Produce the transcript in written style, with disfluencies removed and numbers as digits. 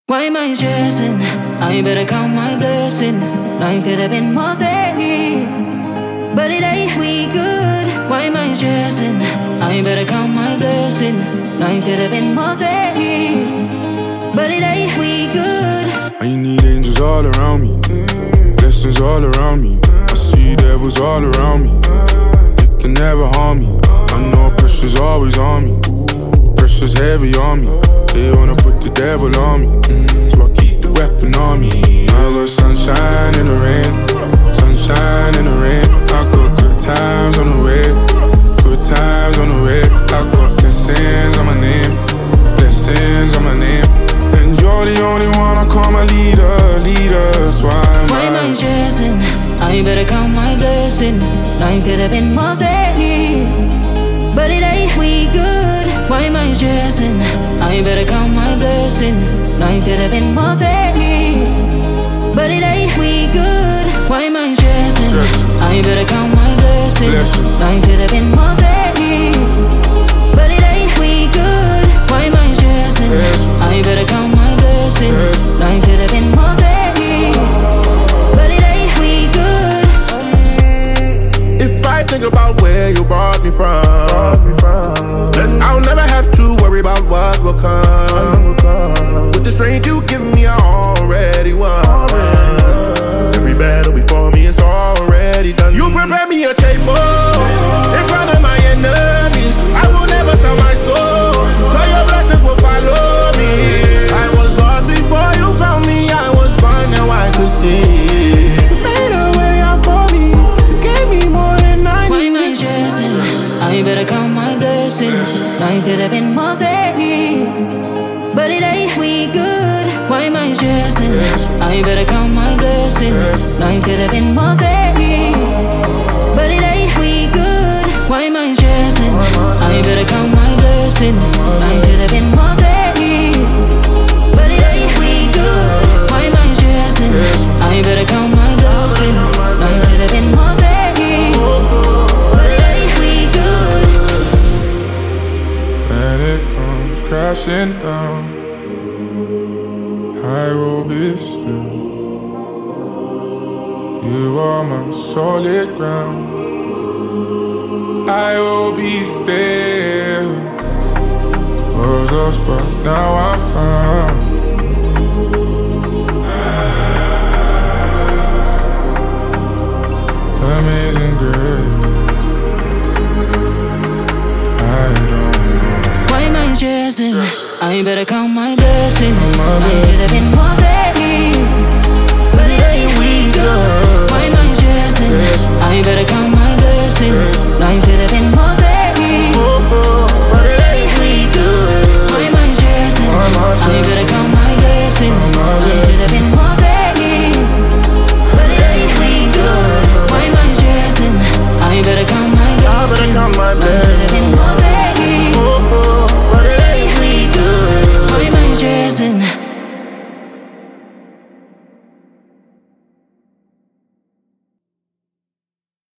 Why am I stressing? I better count my blessing. Life could have been more better, but it ain't we good. Why am I stressing? I better count my blessing. Life could have been more better, but it ain't we good. I need angels all around me, blessings all around me. I see devils all around me, they can never harm me. I know pressure's always on me, pressure's heavy on me. They wanna put the devil on me, so I keep the weapon on me. I got sunshine in the rain, sunshine in the rain. I got good times on the way, good times on the way. I got blessings on my name, blessings on my name. And you're the only one I call my leader, leader. So why am I stressing? I better count my blessing. Life could have been more better, but it ain't we good. Why am I stressing? I better count my blessing. Life could have been more better, but it ain't we good. Why am I stressing? I better count my blessing. Life could have been more better, but it ain't we good. Why am I stressing? I better count my blessing. Life could have been more better, but it ain't we good. If I think about where you brought me from, then I'll never have to worry about what will come. With the strength you give me, I already won. Every battle before me is already done. You prepare me a table in front of my enemies. I will never sell my soul, so your blessings will follow me. I was lost before you found me. I was blind, now I could see. You made a way out for me. You gave me more than I needed. Why am I stressing? I better count my blessings. Life could have been more better, but it ain't we good. Why am I stressing? I better count my blessings. Life could have been more better, but it ain't we good. Why am I stressing? I better count my blessings. Life could have been more better, but it ain't we good. Why am I stressing? I better count my blessings. Life could have been more better, but it ain't we good. When it comes crashing down, I will be still. You are my solid ground. I will be still. Was lost, but now I'm found.